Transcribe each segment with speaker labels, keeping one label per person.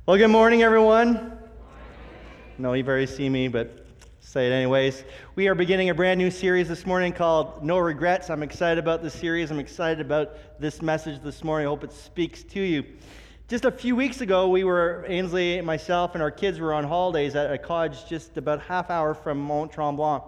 Speaker 1: Well, good morning, everyone. No, you've already seen me, but say it anyways. We are beginning a brand new series this morning called No Regrets. I'm excited about this series. I'm excited about this message this morning. I hope it speaks to you. Just a few weeks ago, Ainsley, myself, and our kids were on holidays at a cottage just about half hour from Mont Tremblant.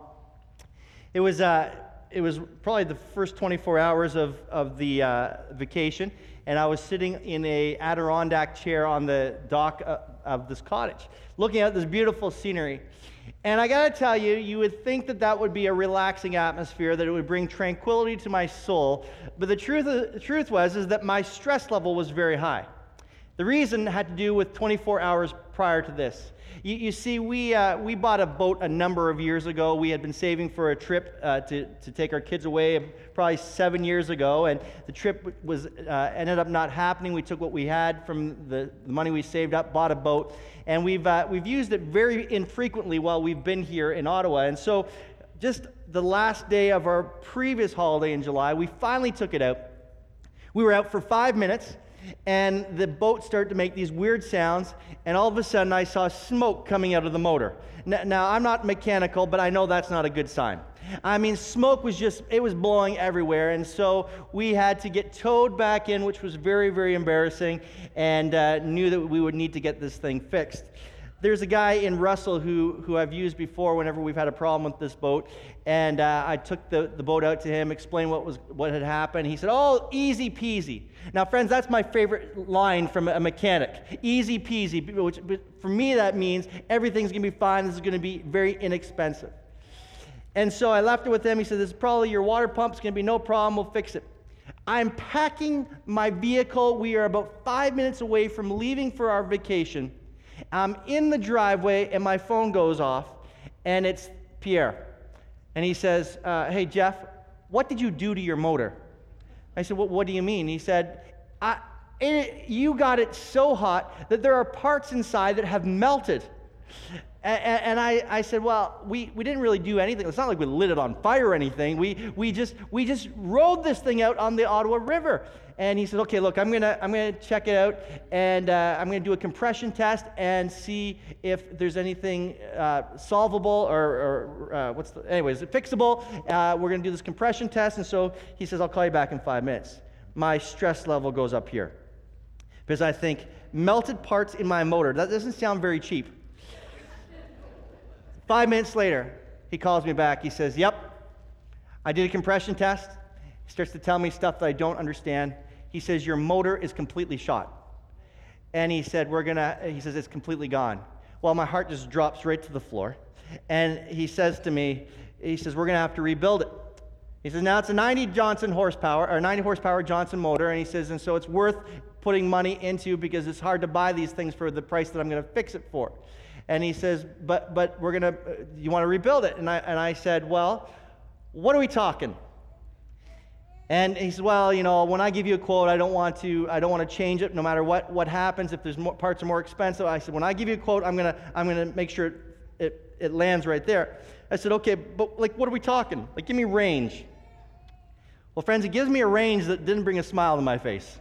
Speaker 1: It was probably the first 24 hours of the vacation, and I was sitting in a Adirondack chair on the dock of this cottage, looking at this beautiful scenery. And I got to tell you, you would think that would be a relaxing atmosphere, that it would bring tranquility to my soul. But the truth was that my stress level was very high. The reason had to do with 24 hours prior to this. You see, we bought a boat a number of years ago. We had been saving for a trip to take our kids away probably 7 years ago, and the trip ended up not happening. We took what we had from the money we saved up, bought a boat, and we've used it very infrequently while we've been here in Ottawa. And so, just the last day of our previous holiday in July, we finally took it out. We were out for 5 minutes. And the boat started to make these weird sounds, and all of a sudden I saw smoke coming out of the motor. Now I'm not mechanical, but I know that's not a good sign. I mean, smoke was blowing everywhere, and so we had to get towed back in, which was very, very embarrassing, and knew that we would need to get this thing fixed. There's a guy in Russell who I've used before whenever we've had a problem with this boat, and I took the boat out to him, explained what had happened. He said, "Oh, easy peasy." Now, friends, that's my favorite line from a mechanic. Easy peasy, which for me that means everything's going to be fine. This is going to be very inexpensive. And so I left it with him. He said, "This is probably your water pump. It's going to be no problem. We'll fix it." I'm packing my vehicle. We are about 5 minutes away from leaving for our vacation. I'm in the driveway, and my phone goes off, and it's Pierre. And he says, "Hey, Jeff, what did you do to your motor?" I said, "What do you mean?" He said, "You got it so hot that there are parts inside that have melted." And I said, "Well, we didn't really do anything. It's not like we lit it on fire or anything. We just rode this thing out on the Ottawa River." And he said, "Okay, look, I'm gonna check it out, and I'm gonna do a compression test and see if there's anything solvable or anyways, fixable. We're gonna do this compression test." And so he says, "I'll call you back in 5 minutes." My stress level goes up here because I think melted parts in my motor. That doesn't sound very cheap. 5 minutes later, he calls me back. He says, "Yep, I did a compression test." He starts to tell me stuff that I don't understand. He says, "Your motor is completely shot." And he said, he says, "It's completely gone." Well, my heart just drops right to the floor. And he says to me, "We're going to have to rebuild it." He says, "Now it's a 90 horsepower Johnson motor." And he says, "And so it's worth putting money into because it's hard to buy these things for the price that I'm going to fix it for." And he says, but you want to rebuild it?" And I said, "Well, what are we talking?" And he said, "Well, when I give you a quote, I don't want to change it no matter what happens. If there's parts are more expensive," I said, "When I give you a quote, I'm gonna make sure it lands right there." I said, "Okay, but what are we talking? Give me range." Well, friends, he gives me a range that didn't bring a smile to my face.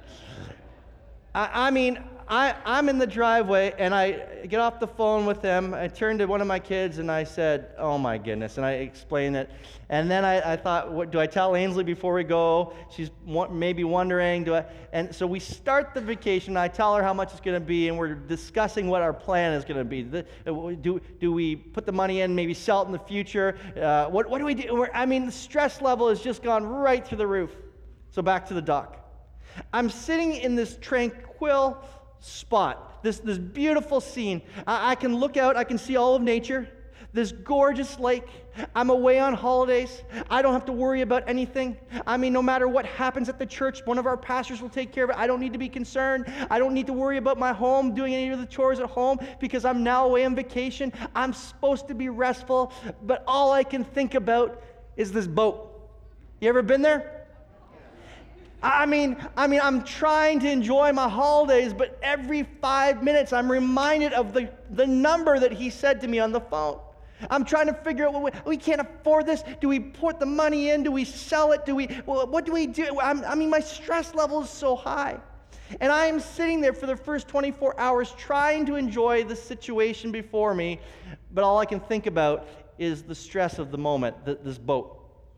Speaker 1: I'm in the driveway, and I get off the phone with him. I turned to one of my kids, and I said, "Oh, my goodness," and I explained it. And then I thought, what do I tell Ainsley before we go? She's maybe wondering, And so we start the vacation. I tell her how much it's going to be, and we're discussing what our plan is going to be. Do we put the money in, maybe sell it in the future? What do we do? The stress level has just gone right through the roof. So back to the dock. I'm sitting in this tranquil spot, this beautiful scene. I can look out, I can see all of nature, this gorgeous lake. I'm away on holidays. I don't have to worry about anything. No matter what happens at the church, one of our pastors will take care of it. I don't need to be concerned. I don't need to worry about my home, doing any of the chores at home, because I'm now away on vacation. I'm supposed to be restful, but all I can think about is this boat. You ever been there? I'm trying to enjoy my holidays, but every 5 minutes I'm reminded of the number that he said to me on the phone. I'm trying to figure out, we can't afford this. Do we put the money in? Do we sell it? What do we do? My stress level is so high. And I am sitting there for the first 24 hours trying to enjoy the situation before me, but all I can think about is the stress of the moment, this boat.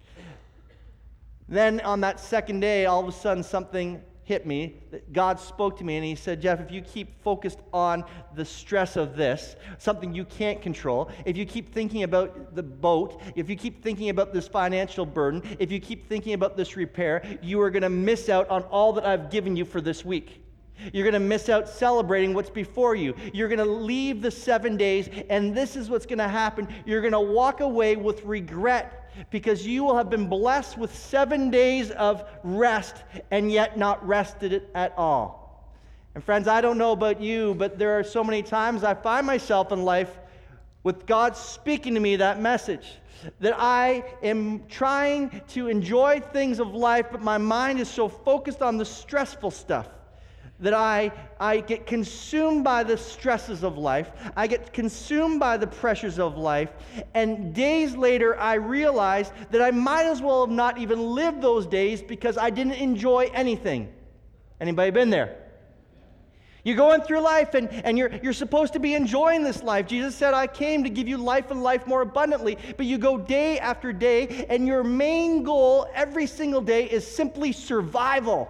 Speaker 1: Then on that second day, all of a sudden something hit me. God spoke to me and he said, Jeff, if you keep focused on the stress of this, something you can't control, if you keep thinking about the boat, if you keep thinking about this financial burden, if you keep thinking about this repair, you are going to miss out on all that I've given you for this week. You're going to miss out celebrating what's before you. You're going to leave the 7 days, and this is what's going to happen. You're going to walk away with regret because you will have been blessed with 7 days of rest and yet not rested at all. And friends, I don't know about you, but there are so many times I find myself in life with God speaking to me that message, that I am trying to enjoy things of life, but my mind is so focused on the stressful stuff that I get consumed by the stresses of life. I get consumed by the pressures of life. And days later, I realize that I might as well have not even lived those days because I didn't enjoy anything. Anybody been there? You're going through life and you're supposed to be enjoying this life. Jesus said, I came to give you life and life more abundantly. But you go day after day, and your main goal every single day is simply survival.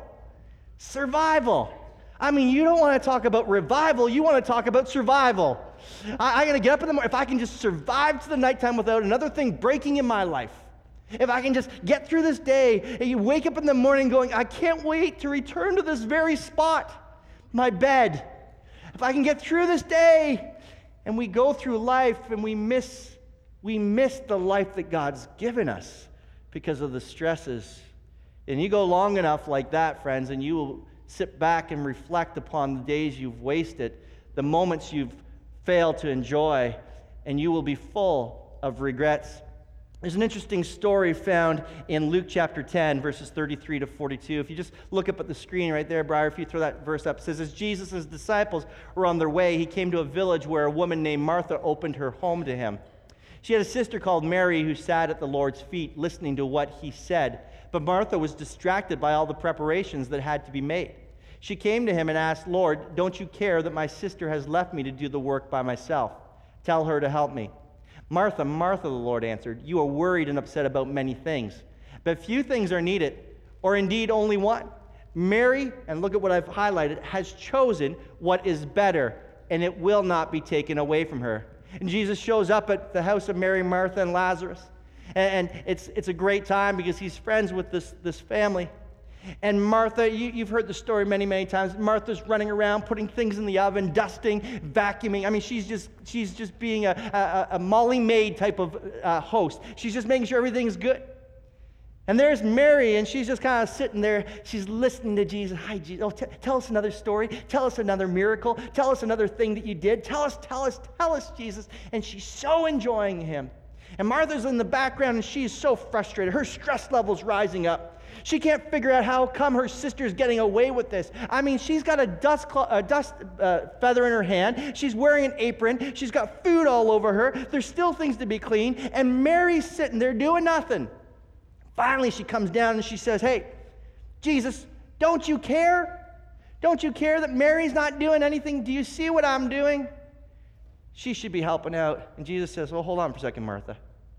Speaker 1: Survival. I mean, you don't want to talk about revival. You want to talk about survival. I got to get up in the morning. If I can just survive to the nighttime without another thing breaking in my life, if I can just get through this day, and you wake up in the morning going, I can't wait to return to this very spot, my bed. If I can get through this day, and we go through life and we miss the life that God's given us because of the stresses. And you go long enough like that, friends, and you will sit back and reflect upon the days you've wasted, the moments you've failed to enjoy, and you will be full of regrets. There's an interesting story found in Luke chapter 10, verses 33 to 42. If you just look up at the screen right there, Briar, if you throw that verse up, it says, as Jesus' disciples were on their way, he came to a village where a woman named Martha opened her home to him. She had a sister called Mary who sat at the Lord's feet listening to what he said. But Martha was distracted by all the preparations that had to be made. She came to him and asked, Lord, don't you care that my sister has left me to do the work by myself? Tell her to help me. Martha, Martha, the Lord answered, you are worried and upset about many things, but few things are needed, or indeed only one. Mary, and look at what I've highlighted, has chosen what is better, and it will not be taken away from her. And Jesus shows up at the house of Mary, Martha, and Lazarus. And it's a great time because he's friends with this family. And Martha, you've heard the story many, many times. Martha's running around, putting things in the oven, dusting, vacuuming. I mean, she's just being a Molly Maid type of host. She's just making sure everything's good. And there's Mary, and she's just kind of sitting there. She's listening to Jesus. Hi, Jesus. Oh, tell us another story. Tell us another miracle. Tell us another thing that you did. Tell us, Jesus. And she's so enjoying him. And Martha's in the background, and she's so frustrated. Her stress level's rising up. She can't figure out how come her sister's getting away with this. I mean, she's got a dust feather in her hand. She's wearing an apron. She's got food all over her. There's still things to be cleaned. And Mary's sitting there doing nothing. Finally, she comes down and she says, hey, Jesus, don't you care? Don't you care that Mary's not doing anything? Do you see what I'm doing? She should be helping out. And Jesus says, well, hold on for a second, Martha.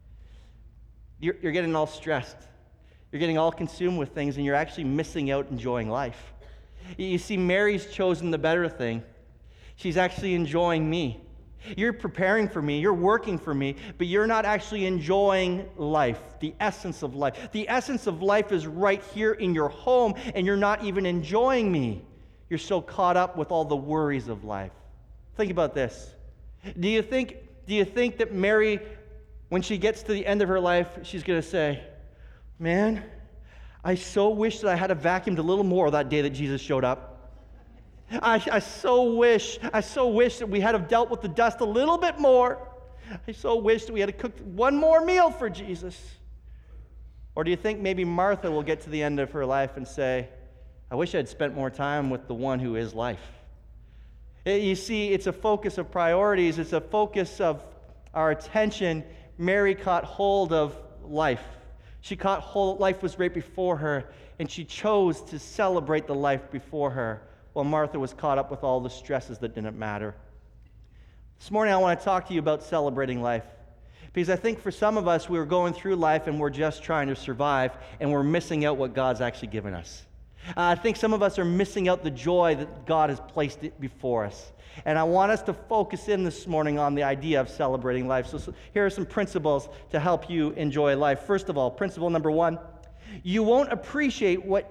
Speaker 1: You're getting all stressed. You're getting all consumed with things, and you're actually missing out enjoying life. You see, Mary's chosen the better thing. She's actually enjoying me. You're preparing for me. You're working for me, but you're not actually enjoying life, the essence of life. The essence of life is right here in your home, and you're not even enjoying me. You're so caught up with all the worries of life. Think about this. Do you think that Mary, when she gets to the end of her life, she's going to say, man, I so wish that I had vacuumed a little more that day that Jesus showed up. I so wish that we had dealt with the dust a little bit more. I so wish that we had cooked one more meal for Jesus. Or do you think maybe Martha will get to the end of her life and say, I wish I had spent more time with the one who is life? You see, it's a focus of priorities. It's a focus of our attention. Mary caught hold of life. She caught hold, life was right before her, and she chose to celebrate the life before her while Martha was caught up with all the stresses that didn't matter. This morning I want to talk to you about celebrating life. Because I think for some of us, we're going through life and we're just trying to survive, and we're missing out what God's actually given us. I think some of us are missing out the joy that God has placed it before us. And I want us to focus in this morning on the idea of celebrating life. So here are some principles to help you enjoy life. First of all, principle number one, you won't appreciate what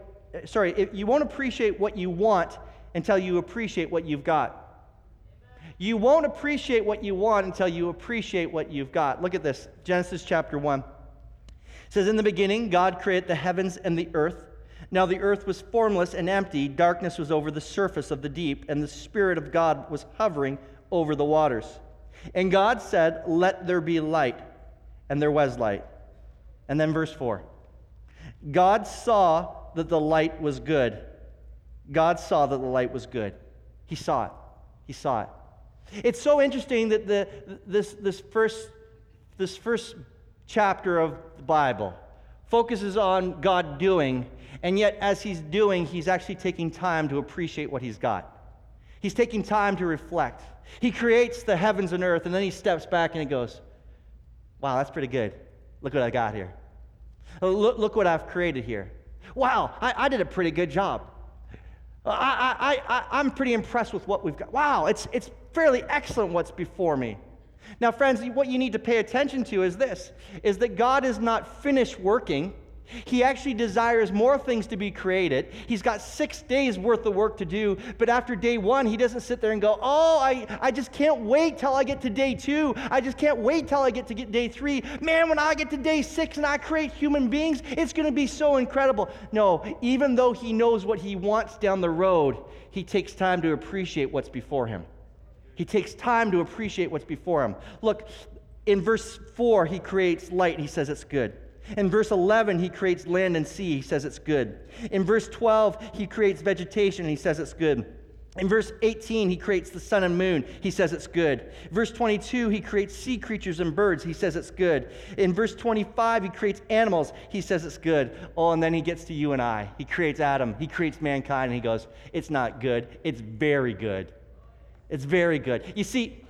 Speaker 1: you want until you appreciate what you've got. You won't appreciate what you want until you appreciate what you've got. Look at this, Genesis chapter 1. It says, in the beginning, God created the heavens and the earth. Now the earth was formless and empty. Darkness was over the surface of the deep, and the Spirit of God was hovering over the waters. And God said, let there be light. And there was light. And then verse 4. God saw that the light was good. God saw that the light was good. He saw it. He saw it. It's so interesting that this first chapter of the Bible focuses on God doing, and yet as he's doing, he's actually taking time to appreciate what he's got. He's taking time to reflect. He creates the heavens and earth, and then he steps back and he goes, wow, that's pretty good. Look what I got here. Look what I've created here. Wow, I did a pretty good job. I'm pretty impressed with what we've got. Wow, it's fairly excellent what's before me. Now, friends, what you need to pay attention to is this, is that God is not finished working. He actually desires more things to be created. He's got 6 days worth of work to do, but after day 1, he doesn't sit there and go, oh, I just can't wait till I get to day 2. I just can't wait till I get to day 3. Man, when I get to day 6 and I create human beings, it's going to be so incredible. No, even though he knows what he wants down the road, he takes time to appreciate what's before him. He takes time to appreciate what's before him. Look, in verse 4, he creates light, and he says it's good. In verse 11, he creates land and sea. He says it's good. In verse 12, he creates vegetation, and he says it's good. In verse 18, he creates the sun and moon. He says it's good. Verse 22, he creates sea creatures and birds. He says it's good. In verse 25, he creates animals. He says it's good. Oh, and then he gets to you and I. He creates Adam. He creates mankind, and he goes, it's not good. It's very good. It's very good. You see,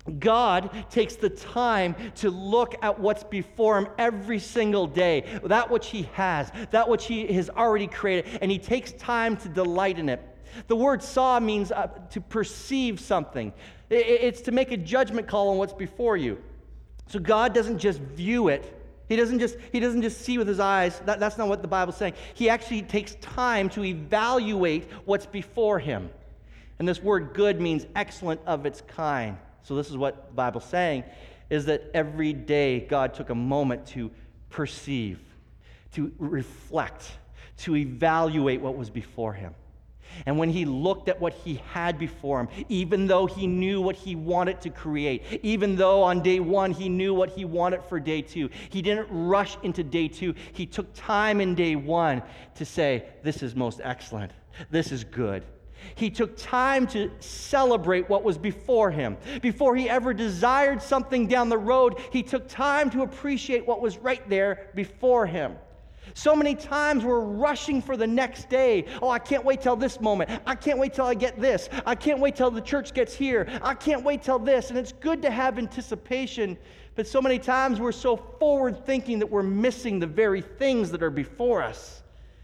Speaker 1: God takes the time to look at what's before him every single day, that which he has, that which he has already created, and he takes time to delight in it. The word saw means to perceive something. It's to make a judgment call on what's before you. So God doesn't just view it. He doesn't just see with his eyes. That's not what the Bible's saying. He actually takes time to evaluate what's before him. And this word good means excellent of its kind. So this is what the Bible's saying, is that every day God took a moment to perceive, to reflect, to evaluate what was before him. And when he looked at what he had before him, even though he knew what he wanted to create, even though on day 1 he knew what he wanted for day 2, he didn't rush into day 2. He took time in day 1 to say, this is most excellent. This is good. He took time to celebrate what was before him. Before he ever desired something down the road, he took time to appreciate what was right there before him. So many times we're rushing for the next day. Oh, I can't wait till this moment. I can't wait till I get this. I can't wait till the church gets here. I can't wait till this. And it's good to have anticipation, but so many times we're so forward thinking that we're missing the very things that are before us.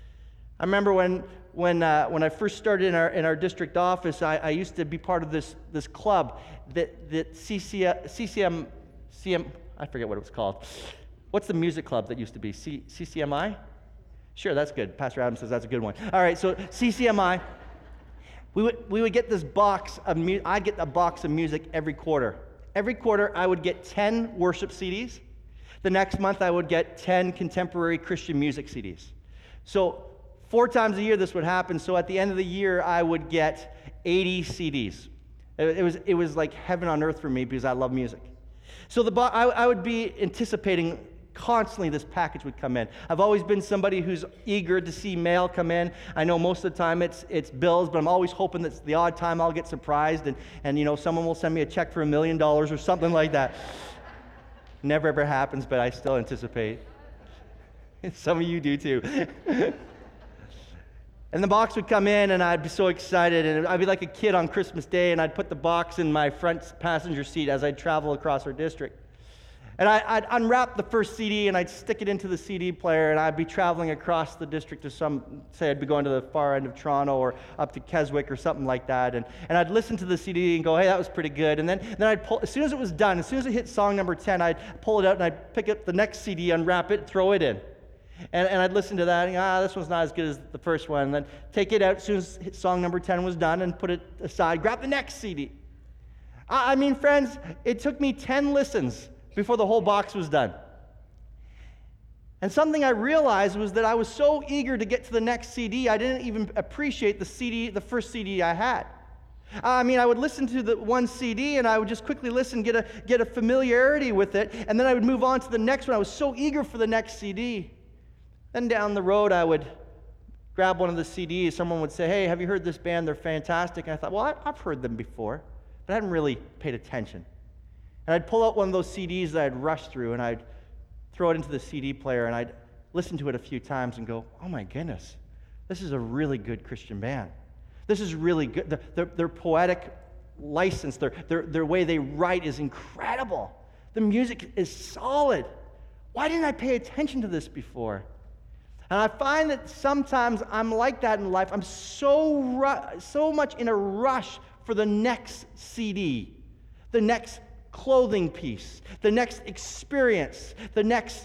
Speaker 1: I remember when I first started in our district office, I used to be part of this club that CCM, I forget what it was called. What's the music club that used to be? CCMI? Sure, that's good. Pastor Adam says that's a good one. All right, so CCMI. We would get this box of music. I'd get a box of music every quarter. Every quarter, I would get 10 worship CDs. The next month, I would get 10 contemporary Christian music CDs. So 4 times a year this would happen, so at the end of the year, I would get 80 CDs. It was like heaven on earth for me because I love music. So I would be anticipating constantly this package would come in. I've always been somebody who's eager to see mail come in. I know most of the time it's bills, but I'm always hoping that the odd time I'll get surprised and someone will send me a check for $1 million or something like that. Never ever happens, but I still anticipate. Some of you do too. And the box would come in, and I'd be so excited, and I'd be like a kid on Christmas Day, and I'd put the box in my front passenger seat as I'd travel across our district. And I'd unwrap the first CD, and I'd stick it into the CD player, and I'd be traveling across the district to say I'd be going to the far end of Toronto or up to Keswick or something like that, and I'd listen to the CD and go, hey, that was pretty good. And then I'd pull, as soon as it was done, as soon as it hit song number 10, I'd pull it out, and I'd pick up the next CD, unwrap it, throw it in. And I'd listen to that, and this one's not as good as the first one, and then take it out as soon as song number 10 was done and put it aside, grab the next CD. I mean, friends, it took me 10 listens before the whole box was done. And something I realized was that I was so eager to get to the next CD, I didn't even appreciate the first CD I had. I mean, I would listen to the one CD, and I would just quickly listen, get a familiarity with it, and then I would move on to the next one. I was so eager for the next CD. Then down the road, I would grab one of the CDs. Someone would say, hey, have you heard this band? They're fantastic. And I thought, well, I've heard them before, but I hadn't really paid attention. And I'd pull out one of those CDs that I'd rush through, and I'd throw it into the CD player, and I'd listen to it a few times and go, oh my goodness, this is a really good Christian band. This is really good. Their poetic license, their way they write is incredible. The music is solid. Why didn't I pay attention to this before? And I find that sometimes I'm like that in life. I'm so much in a rush for the next CD, the next clothing piece, the next experience, the next.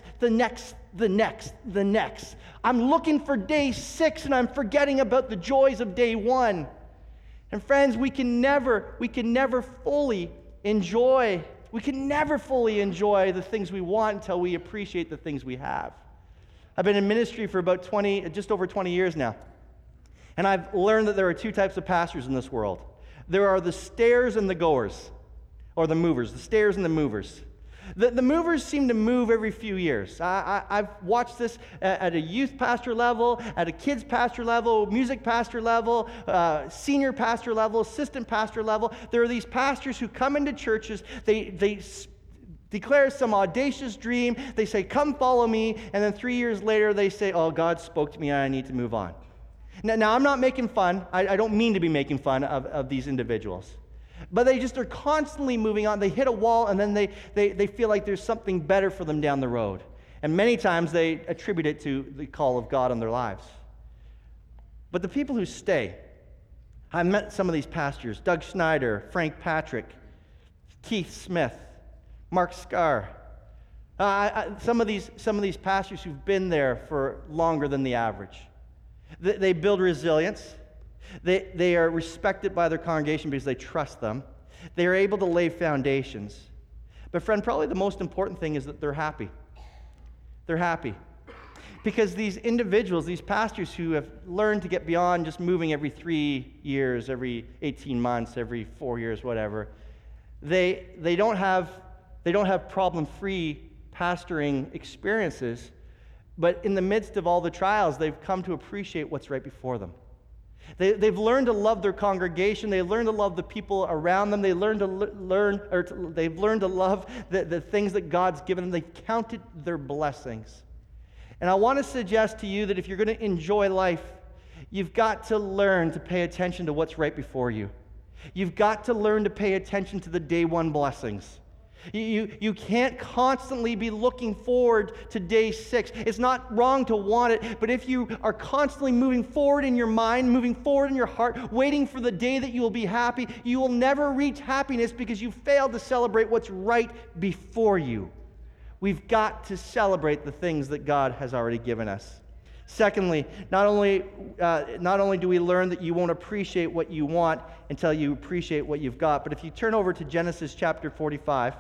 Speaker 1: I'm looking for day 6, and I'm forgetting about the joys of day 1. And friends, we can never fully enjoy the things we want until we appreciate the things we have. I've been in ministry for about just over 20 years now. And I've learned that there are 2 types of pastors in this world. There are the stayers and the goers, or the movers, the stayers and the movers. The movers seem to move every few years. I've watched this at a youth pastor level, at a kids pastor level, music pastor level, senior pastor level, assistant pastor level. There are these pastors who come into churches, they declare some audacious dream, they say, come follow me, and then 3 years later they say, oh, God spoke to me, I need to move on. Now I'm not making fun, I don't mean to be making fun of these individuals. But they just are constantly moving on. They hit a wall, and then they feel like there's something better for them down the road. And many times they attribute it to the call of God on their lives. But the people who stay, I met some of these pastors, Doug Schneider, Frank Patrick, Keith Smith, Mark Scarr. Some of these pastors who've been there for longer than the average. They build resilience. They are respected by their congregation because they trust them. They are able to lay foundations. But friend, probably the most important thing is that they're happy. They're happy. Because these individuals, these pastors who have learned to get beyond just moving every 3 years, every 18 months, every 4 years, whatever, they don't have problem-free pastoring experiences, but in the midst of all the trials, they've come to appreciate what's right before them. They've learned to love their congregation. They've learned to love the people around them. They've learned to love the things that God's given them. They've counted their blessings. And I want to suggest to you that if you're going to enjoy life, you've got to learn to pay attention to what's right before you. You've got to learn to pay attention to the day 1 blessings. You can't constantly be looking forward to day 6. It's not wrong to want it, but if you are constantly moving forward in your mind, moving forward in your heart, waiting for the day that you will be happy, you will never reach happiness because you failed to celebrate what's right before you. We've got to celebrate the things that God has already given us. Secondly, not only do we learn that you won't appreciate what you want until you appreciate what you've got, but if you turn over to Genesis chapter 45,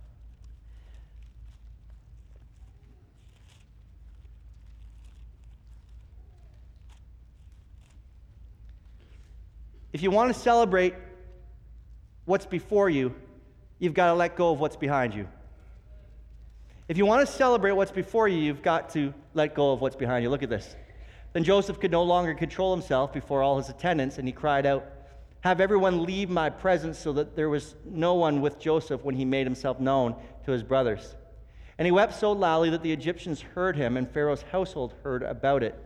Speaker 1: if you want to celebrate what's before you, you've got to let go of what's behind you. If you want to celebrate what's before you, you've got to let go of what's behind you. Look at this. Then Joseph could no longer control himself before all his attendants, and he cried out, "Have everyone leave my presence," so that there was no one with Joseph when he made himself known to his brothers. And he wept so loudly that the Egyptians heard him, and Pharaoh's household heard about it.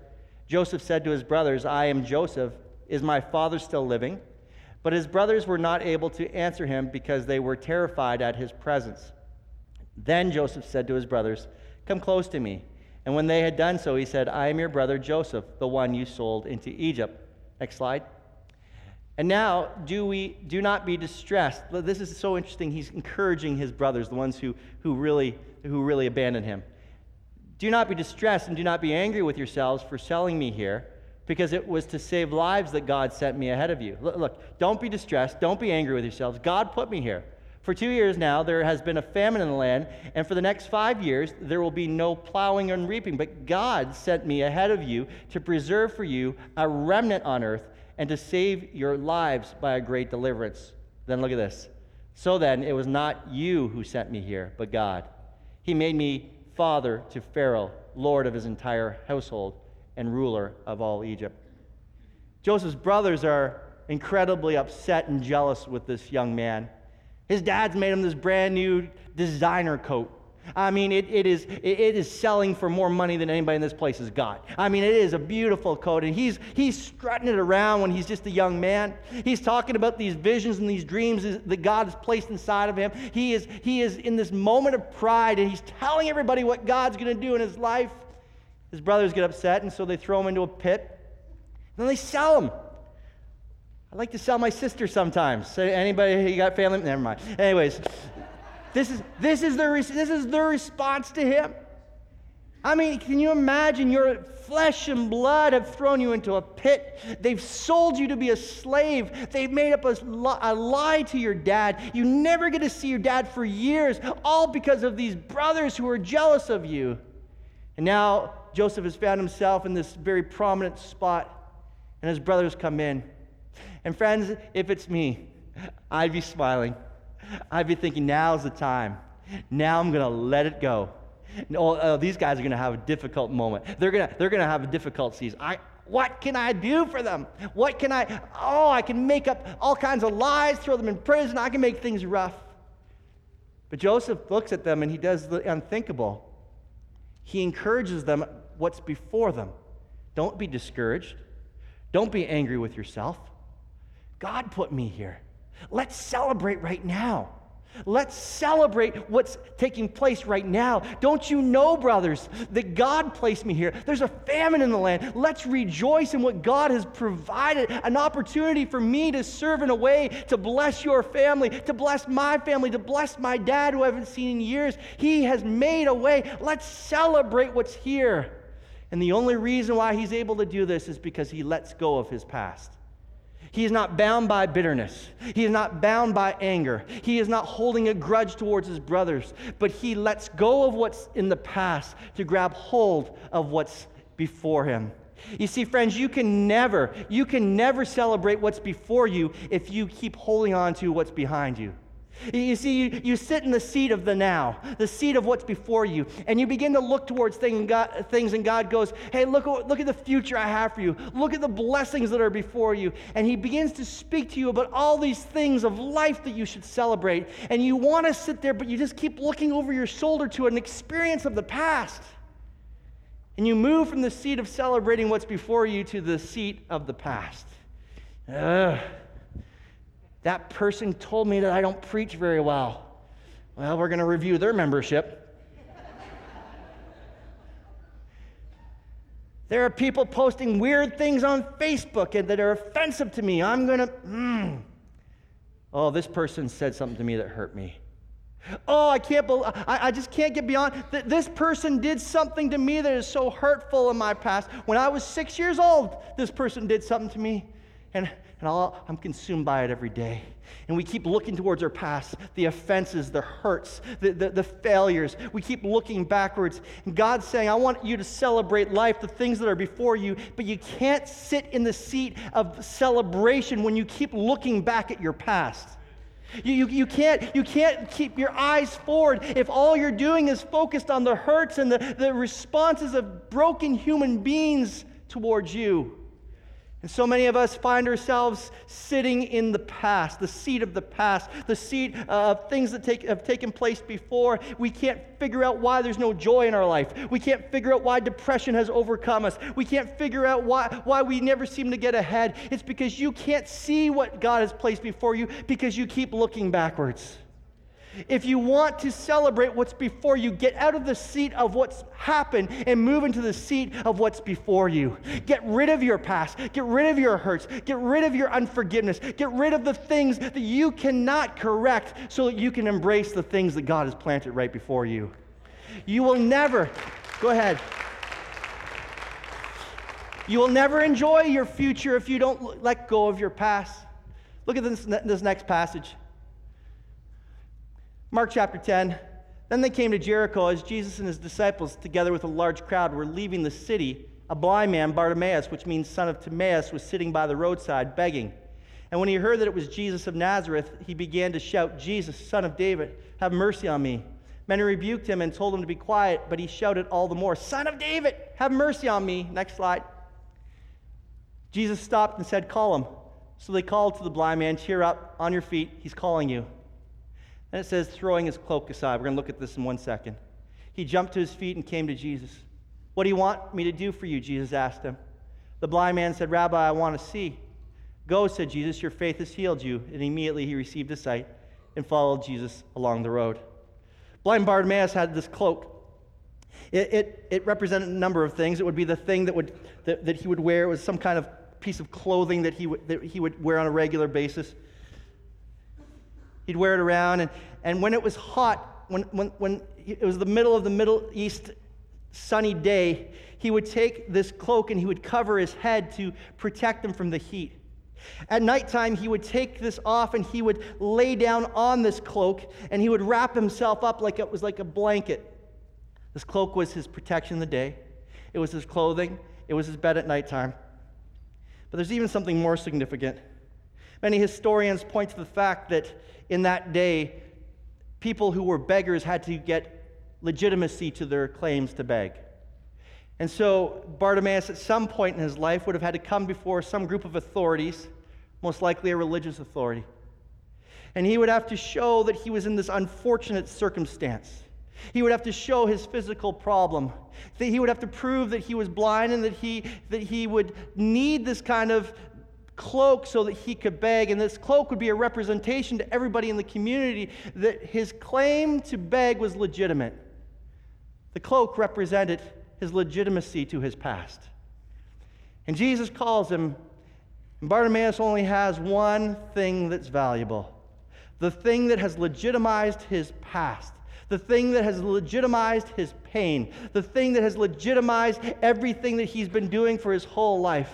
Speaker 1: Joseph said to his brothers, I am Joseph. Is my father still living? But his brothers were not able to answer him because they were terrified at his presence. Then Joseph said to his brothers, come close to me. And when they had done so, he said, I am your brother Joseph, the one you sold into Egypt. Next slide. And now, do not be distressed. This is so interesting. He's encouraging his brothers, the ones who really abandoned him. Do not be distressed and do not be angry with yourselves for selling me here, because it was to save lives that God sent me ahead of you. Look, don't be distressed. Don't be angry with yourselves. God put me here. For 2 years now, there has been a famine in the land, and for the next 5 years, there will be no plowing and reaping. But God sent me ahead of you to preserve for you a remnant on earth and to save your lives by a great deliverance. Then look at this. So then, it was not you who sent me here, but God. He made me father to Pharaoh, lord of his entire household, and ruler of all Egypt. Joseph's brothers are incredibly upset and jealous with this young man. His dad's made him this brand new designer coat. I mean, it is selling for more money than anybody in this place has got. I mean, it is a beautiful coat, and he's strutting it around when he's just a young man. He's talking about these visions and these dreams that God has placed inside of him. He is in this moment of pride, and he's telling everybody what God's going to do in his life. His brothers get upset, and so they throw him into a pit. Then they sell him. I like to sell my sister sometimes. So anybody, you got family? Never mind. Anyways, this is their response to him. I mean, can you imagine? Your flesh and blood have thrown you into a pit. They've sold you to be a slave. They've made up a lie to your dad. You never get to see your dad for years, all because of these brothers who are jealous of you. And now Joseph has found himself in this very prominent spot, and his brothers come in. And friends, if it's me, I'd be smiling. I'd be thinking, now's the time. Now I'm going to let it go. These guys are going to have a difficult moment. They're going to have a difficult season. What can I do for them? I can make up all kinds of lies, throw them in prison. I can make things rough. But Joseph looks at them and he does the unthinkable. He encourages them what's before them. Don't be discouraged. Don't be angry with yourself. God put me here. Let's celebrate right now. Let's celebrate what's taking place right now. Don't you know, brothers, that God placed me here? There's a famine in the land. Let's rejoice in what God has provided, an opportunity for me to serve in a way to bless your family, to bless my family, to bless my dad who I haven't seen in years. He has made a way. Let's celebrate what's here. And the only reason why he's able to do this is because he lets go of his past. He is not bound by bitterness. He is not bound by anger. He is not holding a grudge towards his brothers, but he lets go of what's in the past to grab hold of what's before him. You see, friends, you can never celebrate what's before you if you keep holding on to what's behind you. You see, you sit in the seat of the now, the seat of what's before you, and you begin to look towards things, and God goes, hey, look at the future I have for you. Look at the blessings that are before you. And he begins to speak to you about all these things of life that you should celebrate. And you want to sit there, but you just keep looking over your shoulder to an experience of the past. And you move from the seat of celebrating what's before you to the seat of the past. That person told me that I don't preach very well. Well, we're going to review their membership. There are people posting weird things on Facebook and that are offensive to me. I'm going to, Oh, this person said something to me that hurt me. Oh, I just can't get beyond. This person did something to me that is so hurtful in my past. When I was 6 years old, this person did something to me. And I'm consumed by it every day. And we keep looking towards our past, the offenses, the hurts, the failures. We keep looking backwards. And God's saying, I want you to celebrate life, the things that are before you, but you can't sit in the seat of celebration when you keep looking back at your past. You can't keep your eyes forward if all you're doing is focused on the hurts and the responses of broken human beings towards you. And so many of us find ourselves sitting in the past, the seat of the past, the seat of things that have taken place before. We can't figure out why there's no joy in our life. We can't figure out why depression has overcome us. We can't figure out why we never seem to get ahead. It's because you can't see what God has placed before you because you keep looking backwards. If you want to celebrate what's before you, get out of the seat of what's happened and move into the seat of what's before you. Get rid of your past. Get rid of your hurts. Get rid of your unforgiveness. Get rid of the things that you cannot correct so that you can embrace the things that God has planted right before you. You will never, go ahead. You will never enjoy your future if you don't let go of your past. Look at this next passage. Mark chapter 10, then they came to Jericho as Jesus and his disciples, together with a large crowd, were leaving the city. A blind man, Bartimaeus, which means son of Timaeus, was sitting by the roadside begging. And when he heard that it was Jesus of Nazareth, he began to shout, "Jesus, son of David, have mercy on me." Many rebuked him and told him to be quiet, but he shouted all the more, "Son of David, have mercy on me." Next slide. Jesus stopped and said, "Call him." So they called to the blind man, "Cheer up, on your feet, he's calling you." And it says, throwing his cloak aside. We're going to look at this in 1 second. He jumped to his feet and came to Jesus. "What do you want me to do for you?" Jesus asked him. The blind man said, "Rabbi, I want to see." "Go," said Jesus, "your faith has healed you." And immediately he received his sight and followed Jesus along the road. Blind Bartimaeus had this cloak. It represented a number of things. It would be the thing that he would wear. It was some kind of piece of clothing that he would wear on a regular basis. He'd wear it around, and when it was hot, when it was the middle of the Middle East sunny day, he would take this cloak and he would cover his head to protect him from the heat. At nighttime, he would take this off and he would lay down on this cloak and he would wrap himself up like it was like a blanket. This cloak was his protection in the day. It was his clothing. It was his bed at nighttime. But there's even something more significant. Many historians point to the fact that in that day, people who were beggars had to get legitimacy to their claims to beg. And so Bartimaeus at some point in his life would have had to come before some group of authorities, most likely a religious authority. And he would have to show that he was in this unfortunate circumstance. He would have to show his physical problem. That he would have to prove that he was blind and that he would need this kind of cloak so that he could beg, and this cloak would be a representation to everybody in the community that his claim to beg was legitimate. The cloak represented his legitimacy to his past. And Jesus calls him, and Bartimaeus only has one thing that's valuable. The thing that has legitimized his past. The thing that has legitimized his pain. The thing that has legitimized everything that he's been doing for his whole life.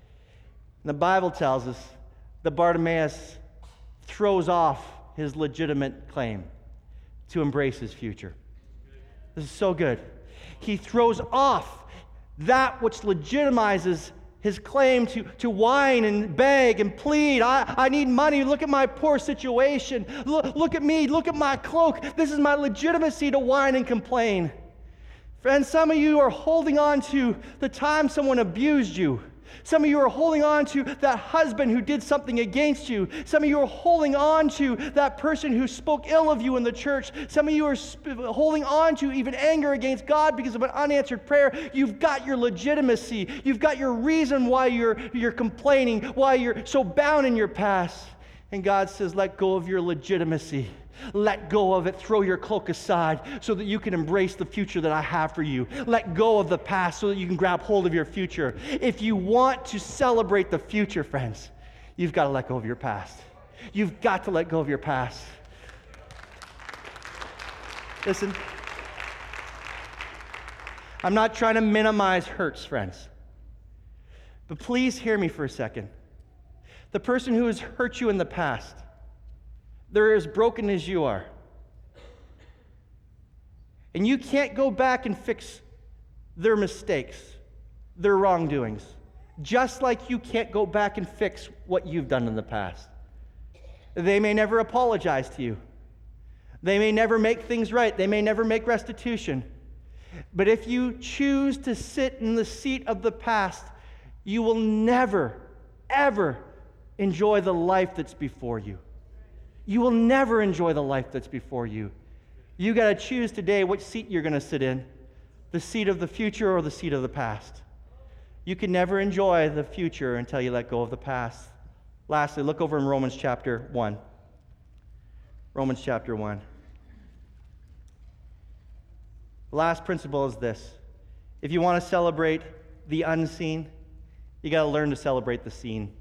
Speaker 1: And the Bible tells us that Bartimaeus throws off his legitimate claim to embrace his future. This is so good. He throws off that which legitimizes his claim to whine and beg and plead. I need money. Look at my poor situation. Look at me. Look at my cloak. This is my legitimacy to whine and complain. Friends, some of you are holding on to the time someone abused you. Some of you are holding on to that husband who did something against you. Some of you are holding on to that person who spoke ill of you in the church. Some of you are holding on to even anger against God because of an unanswered prayer. You've got your legitimacy. You've got your reason why you're complaining, why you're so bound in your past. And God says, let go of your legitimacy. Let go of it. Throw your cloak aside so that you can embrace the future that I have for you. Let go of the past so that you can grab hold of your future. If you want to celebrate the future, friends, you've got to let go of your past. You've got to let go of your past. Listen, I'm not trying to minimize hurts, friends. But please hear me for a second. The person who has hurt you in the past, they're as broken as you are. And you can't go back and fix their mistakes, their wrongdoings, just like you can't go back and fix what you've done in the past. They may never apologize to you. They may never make things right. They may never make restitution. But if you choose to sit in the seat of the past, you will never ever enjoy the life that's before you. You will never enjoy the life that's before you. You got to choose today which seat you're going to sit in, the seat of the future or the seat of the past. You can never enjoy the future until you let go of the past. Lastly, look over in Romans chapter 1. Romans chapter 1. The last principle is this. If you want to celebrate the unseen, you got to learn to celebrate the seen.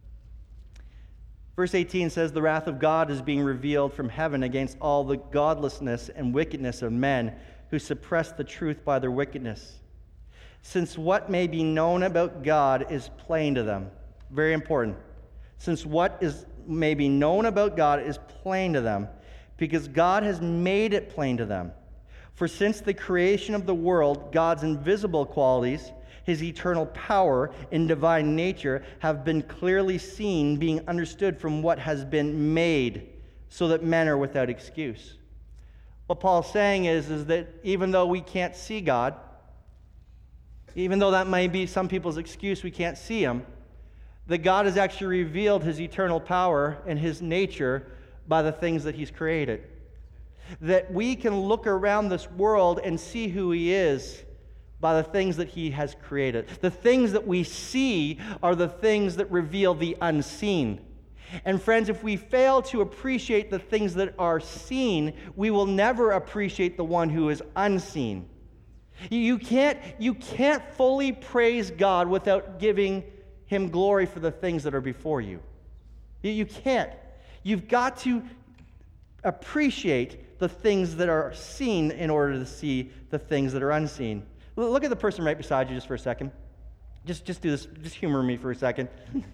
Speaker 1: Verse 18 says, the wrath of God is being revealed from heaven against all the godlessness and wickedness of men who suppress the truth by their wickedness. Since what may be known about God is plain to them. Very important. Since what may be known about God is plain to them, because God has made it plain to them. For since the creation of the world, God's invisible qualities, his eternal power and divine nature have been clearly seen, being understood from what has been made, so that men are without excuse. What Paul's saying is that even though we can't see God, even though that might be some people's excuse, we can't see him, that God has actually revealed his eternal power and his nature by the things that he's created. That we can look around this world and see who he is by the things that he has created. The things that we see are the things that reveal the unseen. And friends, if we fail to appreciate the things that are seen, we will never appreciate the one who is unseen. You can't fully praise God without giving him glory for the things that are before you. You can't. You've got to appreciate the things that are seen in order to see the things that are unseen. Look at the person right beside you just for a second. Just do this. Just humor me for a second.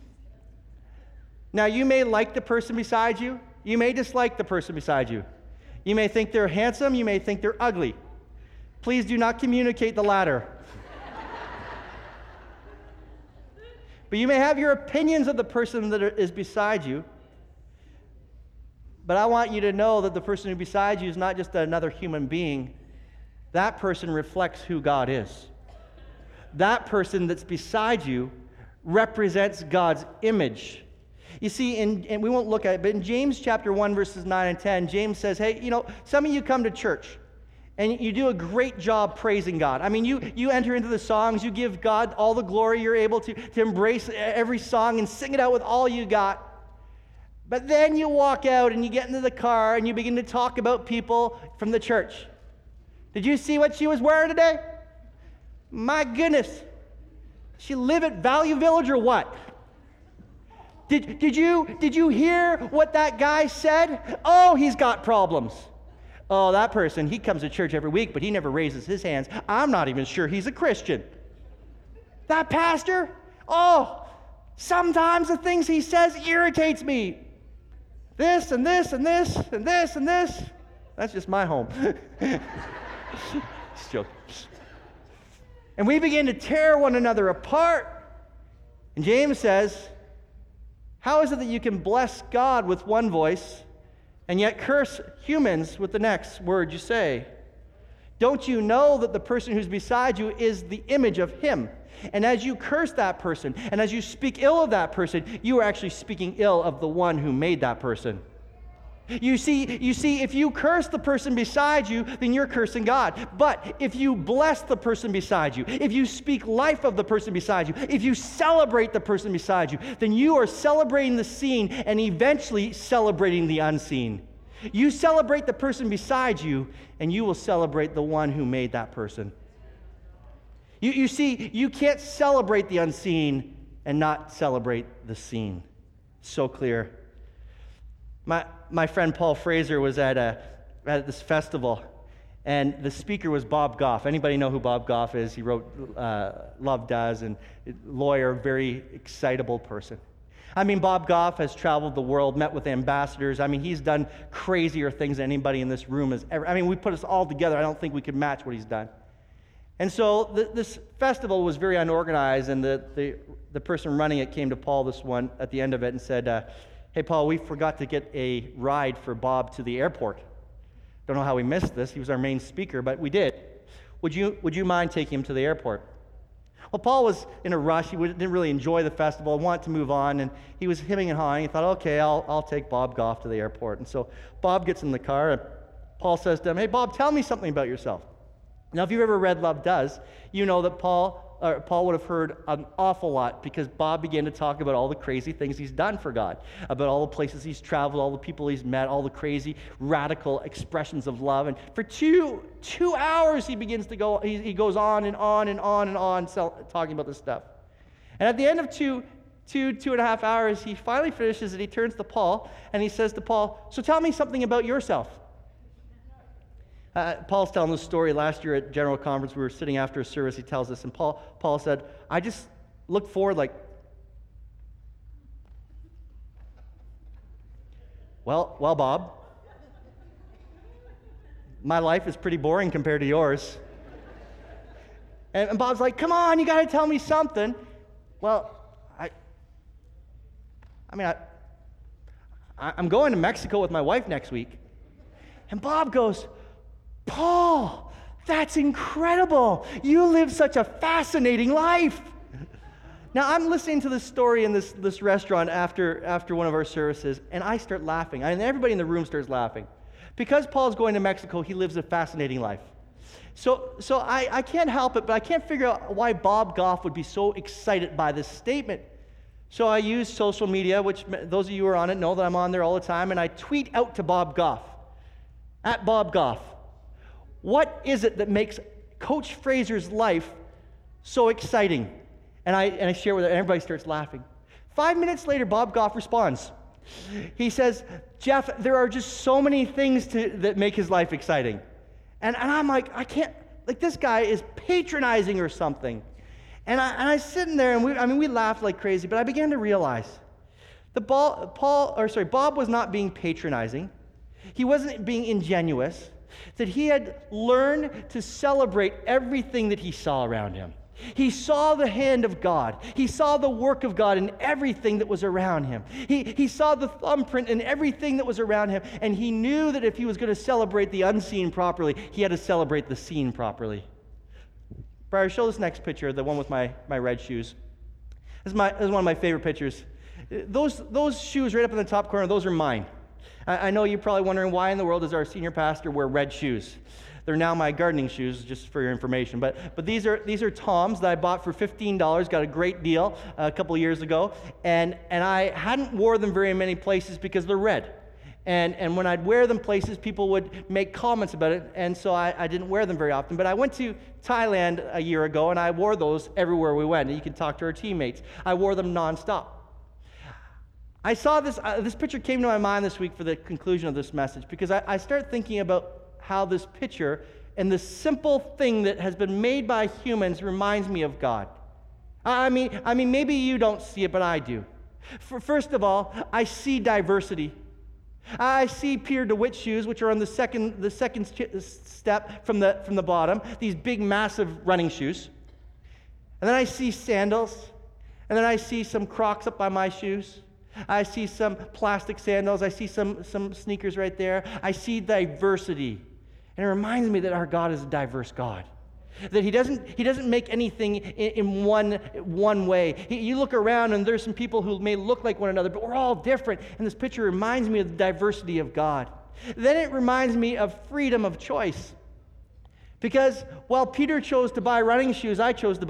Speaker 1: Now, you may like the person beside you. You may dislike the person beside you. You may think they're handsome. You may think they're ugly. Please do not communicate the latter. But you may have your opinions of the person that is beside you. But I want you to know that the person who's beside you is not just another human being. That person reflects who God is. That person that's beside you represents God's image. You see, and we won't look at it, but in James chapter 1, verses 9 and 10, James says, hey, some of you come to church, and you do a great job praising God. I mean, you enter into the songs, you give God all the glory, you're able to embrace every song and sing it out with all you got. But then you walk out and you get into the car and you begin to talk about people from the church. Did you see what she was wearing today? My goodness. She live at Value Village or what? Did you hear what that guy said? Oh, he's got problems. Oh, that person, he comes to church every week, but he never raises his hands. I'm not even sure he's a Christian. That pastor, oh, sometimes the things he says irritates me. This and this and this and this and this. That's just my home. Just joking. And we begin to tear one another apart. And James says, how is it that you can bless God with one voice and yet curse humans with the next word you say? Don't you know that the person who's beside you is the image of him? And as you curse that person, and as you speak ill of that person, you are actually speaking ill of the one who made that person. You see, if you curse the person beside you, then you're cursing God. But if you bless the person beside you, if you speak life of the person beside you, if you celebrate the person beside you, then you are celebrating the seen and eventually celebrating the unseen. You celebrate the person beside you, and you will celebrate the one who made that person. You see, you can't celebrate the unseen and not celebrate the seen. So clear. My friend Paul Fraser was at this festival, and the speaker was Bob Goff. Anybody know who Bob Goff is? He wrote Love Does, and lawyer, very excitable person. I mean, Bob Goff has traveled the world, met with ambassadors. I mean, he's done crazier things than anybody in this room has ever. I mean, we put us all together. I don't think we could match what he's done. And so this festival was very unorganized, and the person running it came to Paul at the end of it and said, hey, Paul, we forgot to get a ride for Bob to the airport. Don't know how we missed this. He was our main speaker, but we did. Would you mind taking him to the airport? Well, Paul was in a rush. He didn't really enjoy the festival, wanted to move on, and he was hemming and hawing. He thought, okay, I'll take Bob Goff to the airport. And so Bob gets in the car, and Paul says to him, hey, Bob, tell me something about yourself. Now, if you've ever read Love Does, you know that Paul would have heard an awful lot because Bob began to talk about all the crazy things he's done for God, about all the places he's traveled, all the people he's met, all the crazy, radical expressions of love. And for two hours, he begins to go, he goes on and on and on and on talking about this stuff. And at the end of two and a half hours, he finally finishes it. He turns to Paul, and he says to Paul, so tell me something about yourself. Paul's telling this story last year at General Conference. We were sitting after a service. He tells us, and Paul said, I just look forward like, well, Bob, my life is pretty boring compared to yours. And Bob's like, come on, you got to tell me something. Well, I'm going to Mexico with my wife next week. And Bob goes, Paul, that's incredible. You live such a fascinating life. Now, I'm listening to this story in this restaurant after one of our services, and I start laughing. And everybody in the room starts laughing. Because Paul's going to Mexico, he lives a fascinating life. So I can't help it, but I can't figure out why Bob Goff would be so excited by this statement. So I use social media, which those of you who are on it know that I'm on there all the time, and I tweet out to Bob Goff, at Bob Goff. What is it that makes Coach Fraser's life so exciting? And I share with it, and everybody starts laughing. 5 minutes later, Bob Goff responds. He says, Jeff, there are just so many things that make his life exciting. And I'm like, I can't, like this guy is patronizing or something. And I was sitting there, and we laughed like crazy, but I began to realize that Bob was not being patronizing. He wasn't being ingenuous. That he had learned to celebrate everything that he saw around him. He saw the hand of God. He saw the work of God in everything that was around him. He saw the thumbprint in everything that was around him, and he knew that if he was going to celebrate the unseen properly, he had to celebrate the seen properly. Briar, show this next picture, the one with my red shoes. This is one of my favorite pictures. Those shoes right up in the top corner, those are mine. I know you're probably wondering why in the world does our senior pastor wear red shoes? They're now my gardening shoes, just for your information. But these are Tom's that I bought for $15. Got a great deal a couple of years ago, and I hadn't wore them very many places because they're red. And when I'd wear them places, people would make comments about it, and so I didn't wear them very often. But I went to Thailand a year ago, and I wore those everywhere we went. And you can talk to our teammates. I wore them nonstop. I saw this picture came to my mind this week for the conclusion of this message because I started thinking about how this picture and the simple thing that has been made by humans reminds me of God. I mean, maybe you don't see it, but I do. First of all, I see diversity. I see Peter DeWitt shoes, which are on the second step from the bottom. These big, massive running shoes. And then I see sandals. And then I see some Crocs up by my shoes. I see some plastic sandals. I see some sneakers right there. I see diversity. And it reminds me that our God is a diverse God. That he doesn't make anything in one way. You look around and there's some people who may look like one another, but we're all different. And this picture reminds me of the diversity of God. Then it reminds me of freedom of choice. Because while Peter chose to buy running shoes, I chose to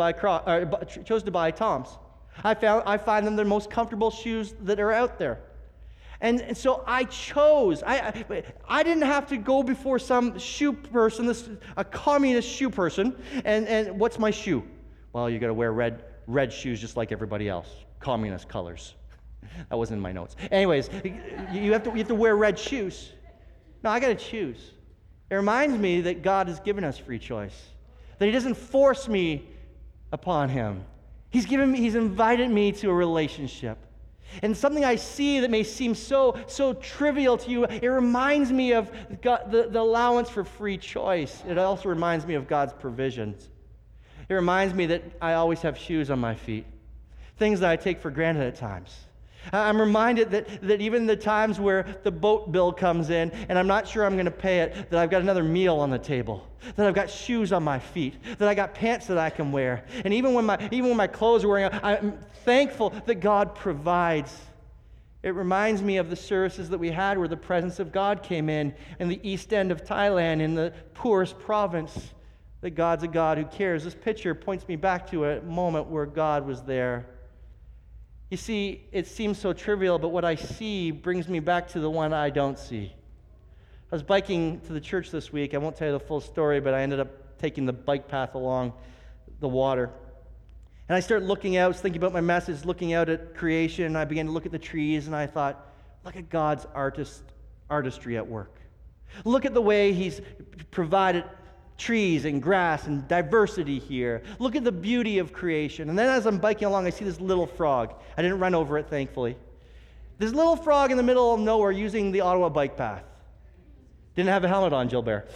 Speaker 1: buy Tom's. I find them the most comfortable shoes that are out there. And so I chose. I didn't have to go before some shoe person, a communist shoe person, and what's my shoe? Well, you got to wear red shoes just like everybody else. Communist colors. That wasn't in my notes. Anyways, you have to wear red shoes. No, I got to choose. It reminds me that God has given us free choice. That he doesn't force me upon him. He's invited me to a relationship. And something I see that may seem so trivial to you, it reminds me of God, the allowance for free choice. It also reminds me of God's provisions. It reminds me that I always have shoes on my feet, things that I take for granted at times. I'm reminded that even the times where the boat bill comes in and I'm not sure I'm going to pay it, that I've got another meal on the table, that I've got shoes on my feet, that I got pants that I can wear. And even when my clothes are wearing out, I'm thankful that God provides. It reminds me of the services that we had where the presence of God came in the east end of Thailand, in the poorest province, that God's a God who cares. This picture points me back to a moment where God was there. You see, it seems so trivial, but what I see brings me back to the one I don't see. I was biking to the church this week. I won't tell you the full story, but I ended up taking the bike path along the water. And I started looking out, I was thinking about my message, looking out at creation, and I began to look at the trees, and I thought, look at God's artistry at work. Look at the way He's provided trees and grass and diversity here. Look at the beauty of creation. And then as I'm biking along, I see this little frog. I didn't run over it, thankfully. This little frog in the middle of nowhere using the Ottawa bike path. Didn't have a helmet on, Gilbert.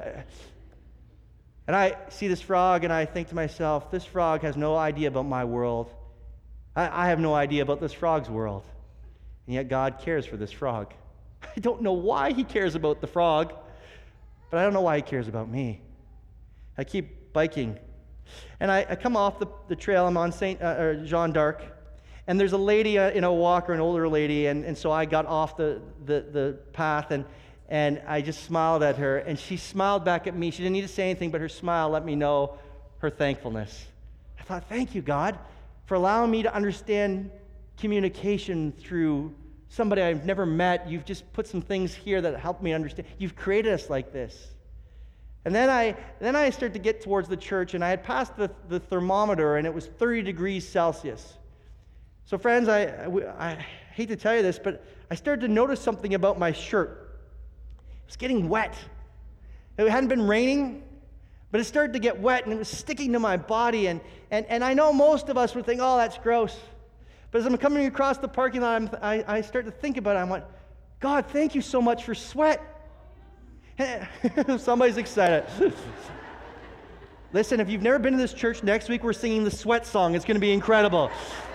Speaker 1: And I see this frog and I think to myself, this frog has no idea about my world. I have no idea about this frog's world. And yet God cares for this frog. I don't know why He cares about the frog, but I don't know why He cares about me. I keep biking. And I come off the trail. I'm on Jean d'Arc. And there's a lady in a walker, an older lady. And so I got off the path and I just smiled at her. And she smiled back at me. She didn't need to say anything, but her smile let me know her thankfulness. I thought, thank you, God, for allowing me to understand communication through somebody I've never met. You've just put some things here that help me understand. You've created us like this. And then I started to get towards the church, and I had passed the thermometer, and it was 30 degrees Celsius. So friends, I hate to tell you this, but I started to notice something about my shirt. It was getting wet. It hadn't been raining, but it started to get wet, and it was sticking to my body. And I know most of us would think, oh, that's gross. But as I'm coming across the parking lot, I start to think about it. I went, God, thank you so much for sweat. Somebody's excited. Listen, if you've never been to this church, next week we're singing the sweat song. It's going to be incredible.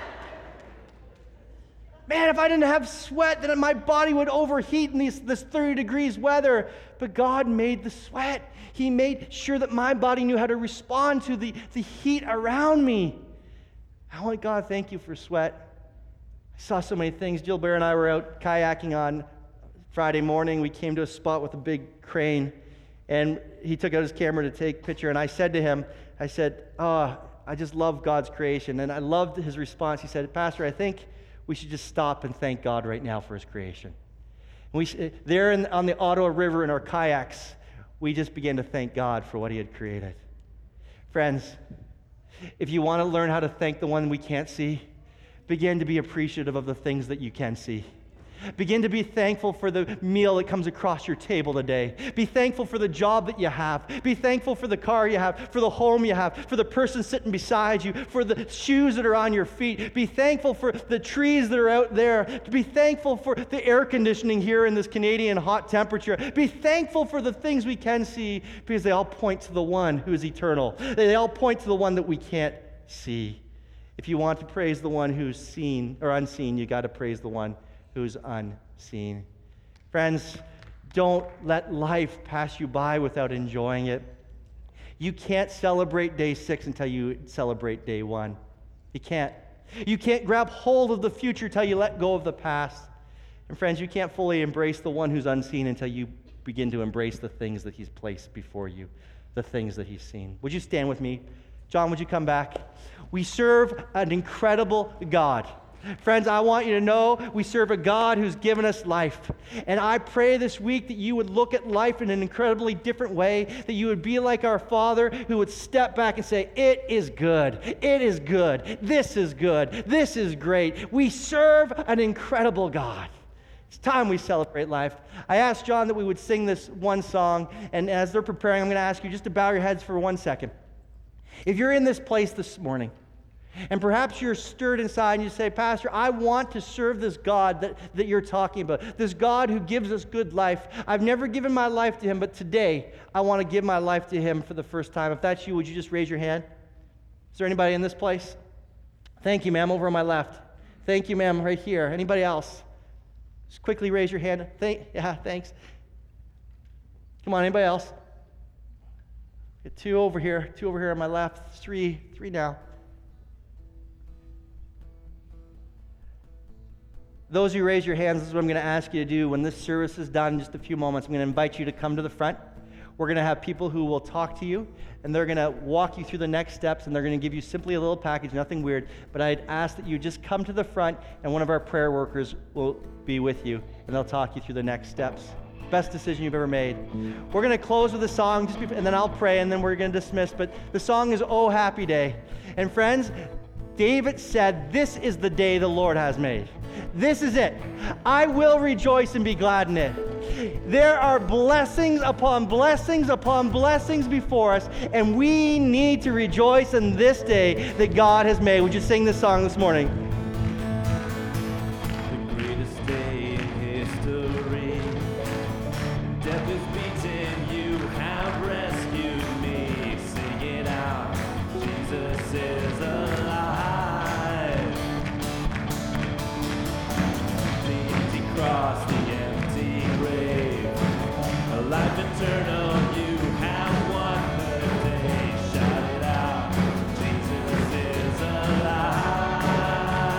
Speaker 1: Man, if I didn't have sweat, then my body would overheat in this 30 degrees weather. But God made the sweat. He made sure that my body knew how to respond to the heat around me. I want God, thank you for sweat. I saw so many things. Jill Bear and I were out kayaking on Friday morning. We came to a spot with a big crane, and he took out his camera to take a picture, and I said to him, I just love God's creation, and I loved his response. He said, Pastor, I think we should just stop and thank God right now for His creation. And there on the Ottawa River in our kayaks, we just began to thank God for what He had created. Friends, if you want to learn how to thank the one we can't see, begin to be appreciative of the things that you can see. Begin to be thankful for the meal that comes across your table today. Be thankful for the job that you have. Be thankful for the car you have, for the home you have, for the person sitting beside you, for the shoes that are on your feet. Be thankful for the trees that are out there. Be thankful for the air conditioning here in this Canadian hot temperature. Be thankful for the things we can see, because they all point to the one who is eternal. They all point to the one that we can't see. If you want to praise the one who's seen or unseen, you got to praise the one who's unseen. Friends, don't let life pass you by without enjoying it. You can't celebrate day 6 until you celebrate day 1. You can't. You can't grab hold of the future until you let go of the past. And friends, you can't fully embrace the one who's unseen until you begin to embrace the things that He's placed before you, the things that He's seen. Would you stand with me? John, would you come back? We serve an incredible God. Friends, I want you to know we serve a God who's given us life. And I pray this week that you would look at life in an incredibly different way, that you would be like our Father who would step back and say, it is good, it is good, this is good, this is great. We serve an incredible God. It's time we celebrate life. I asked John that we would sing this one song, and as they're preparing, I'm going to ask you just to bow your heads for 1 second. If you're in this place this morning, and perhaps you're stirred inside and you say, Pastor, I want to serve this God that you're talking about, this God who gives us good life. I've never given my life to Him, but today I want to give my life to Him for the first time. If that's you, would you just raise your hand? Is there anybody in this place? Thank you, ma'am, over on my left. Thank you, ma'am, right here. Anybody else? Just quickly raise your hand. Yeah, thanks. Come on, anybody else? Get two over here on my left, three now. Those who raise your hands, this is what I'm going to ask you to do. When this service is done in just a few moments, I'm going to invite you to come to the front. We're going to have people who will talk to you, and they're going to walk you through the next steps, and they're going to give you simply a little package, nothing weird. But I'd ask that you just come to the front, and one of our prayer workers will be with you, and they'll talk you through the next steps. Best decision you've ever made. We're going to close with a song, and then I'll pray, and then we're going to dismiss. But the song is "Oh Happy Day." And friends, David said, "This is the day the Lord has made. This is it. I will rejoice and be glad in it." There are blessings upon blessings upon blessings before us, and we need to rejoice in this day that God has made. Would you sing this song this morning?
Speaker 2: The greatest day in history. Death is beaten, you have rescued me. Sing it out, Jesus is alive. The empty cross, the empty grave, a life eternal, you have won the day. Shout it out, Jesus is alive.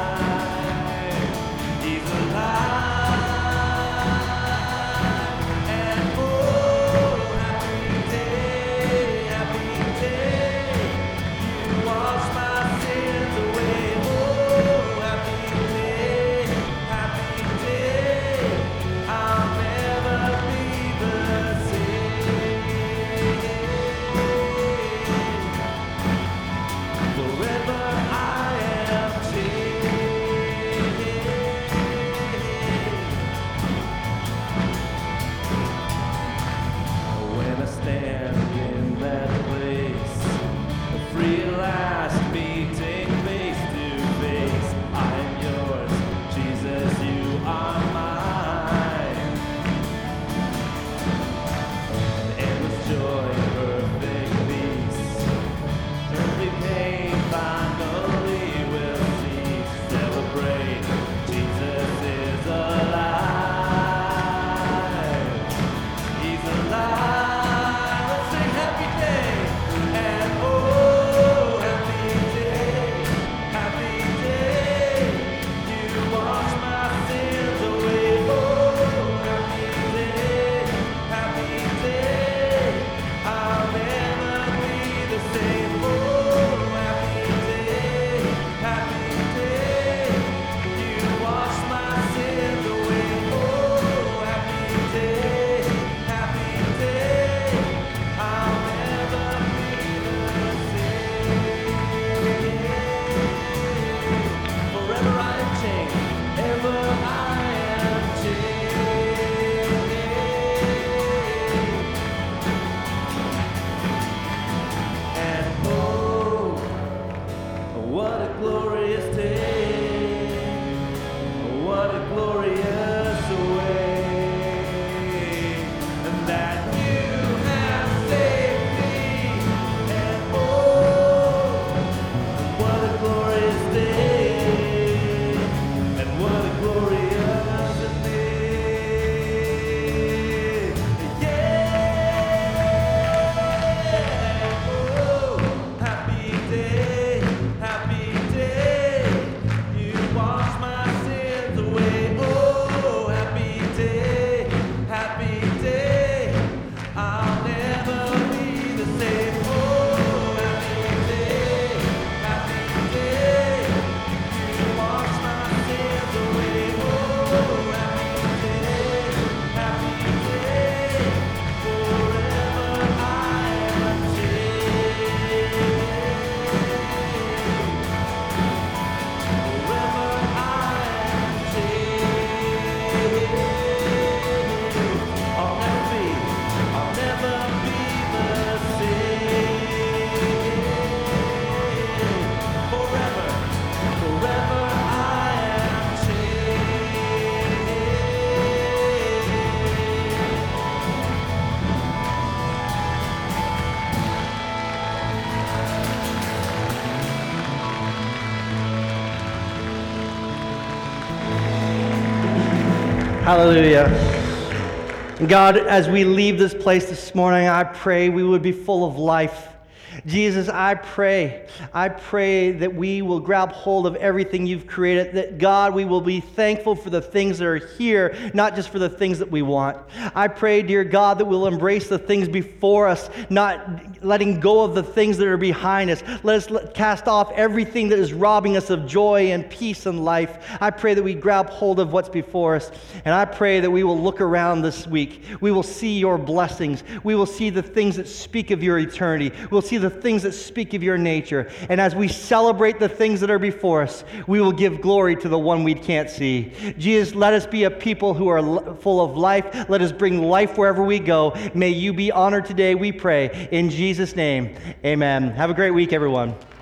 Speaker 1: Hallelujah. God, as we leave this place this morning, I pray we would be full of life. Jesus, I pray that we will grab hold of everything you've created, that God, we will be thankful for the things that are here, not just for the things that we want. I pray, dear God, that we'll embrace the things before us, not letting go of the things that are behind us. Let us cast off everything that is robbing us of joy and peace and life. I pray that we grab hold of what's before us, and I pray that we will look around this week. We will see your blessings. We will see the things that speak of your eternity. We'll see the things that speak of your nature. And as we celebrate the things that are before us, we will give glory to the one we can't see. Jesus, let us be a people who are full of life. Let us bring life wherever we go. May you be honored today, we pray. In Jesus' name, amen. Have a great week, everyone.